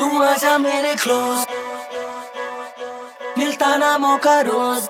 आजा मेरे क्लोज, मिलता ना मौका रोज।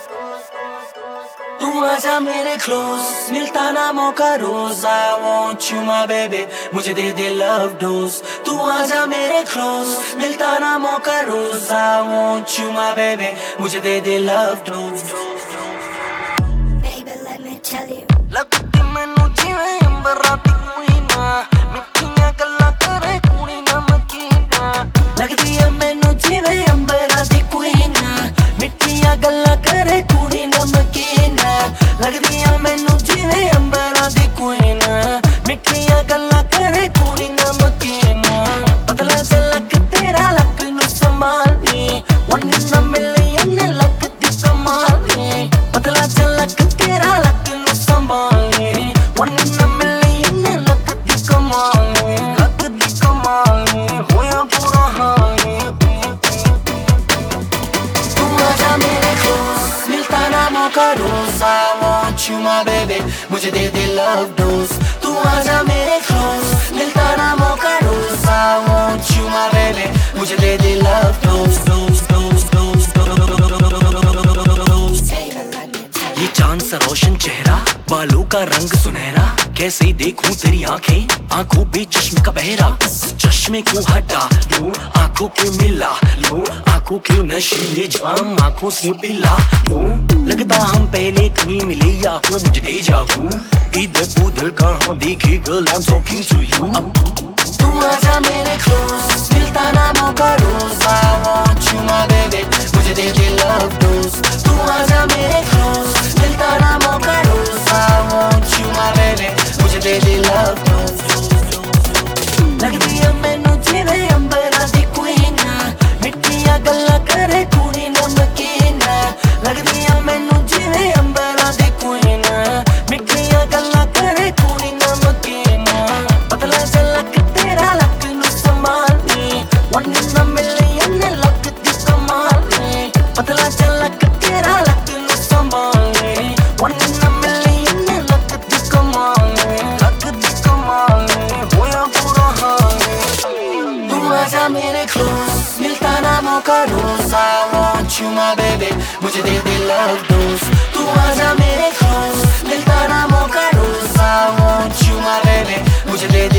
तू आजा मेरे क्लोज, मिलता ना मौका रोज। I want you my baby, मुझे दे दे love dose। तू आजा मेरे क्लोज, मिलता ना मौका रोज। I want you my baby, मुझे दे दे love dose। Baby, let me tell you, लगती मैनू जिवें अंबरां दी कोई ना, मिठियां गल्लां करे कुड़ी नमकीना। लगदी ऐ मैनू जिवें अंबरां दी कोई ना, मिठियां गल्लां करे कुड़ी नमकीना। लगदी ऐ मैनू जिवें अंबरां दी कोई ना, मिठियां गल्लां करे कुड़ी नमकीना। पतला सा लक तेरा लक नू संभाली, one in a million लक दी कमाली। पतला सा लक तेरा लक नू संभाली, one in a million लक दी कमाली। लक दी कमाली होया बुरा हाल। तू आजा मेरे क्लोज, मिलता ना मौका रोज। I want you my baby, मुझे दे दे love dose। तू आजा मेरे क्लोज, मिलता ना मौका रोज। I want you my baby, मुझे दे दे love dose, dose, dose, dose, dose। baby, let me tell ये चांद सा रोशन चेहरा, बालों का रंग सुनहरा। कैसे देखूं तेरी आंखें, आंखों पे चश्म का बहरा। चश्मे को हटा लो, आंखों क्यों मिला लो, आंखों क्यों नशीले जाम, आंखों से पिला लो। लगता हम पहले कहीं मिले या हो मुझे दे जाऊं, इधर उधर कहाँ देखे girl I'm talking to you। तू आजा मेरे क्लोज, मिलता ना मौका रोज। I want you my baby, मुझे दे दे love dose। तू आजा मेरे क्लोज, मिलता ना मौका रोज। I want you my baby, मुझे दे दे love dose। लगदी ऐ मैनू जिवें अंबरां दी कोई ना, मिठियां गल्लां करे कुड़ी नमकीना। लगदी ऐ मैनू जिवें अंबरां दी कोई ना, मिठियां गल्लां करे कुड़ी नमकीना। पतला सा लक तेरा लक नू संभाली, one in a million लक दी कमाली। पतला सा लक तेरा लक नू संभाली, one in a million लक दी कमाली। लक दी कमाली होया बुरा हाल। तू आजा मेरे क्लोज, मिलता ना मौका रोज। I want you my baby, मुझे दे दे love dose। तू आजा मेरे क्लोज, मिलता ना मौका रोज। I want you my baby, मुझे दे दे